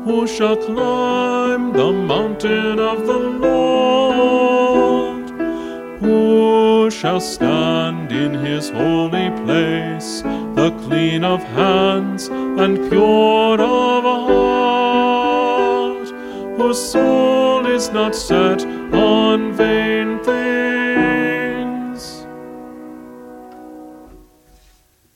Who shall climb the mountain of the Lord? Who shall stand in his holy place, the clean of hands and pure of heart, whose soul is not set on vain things,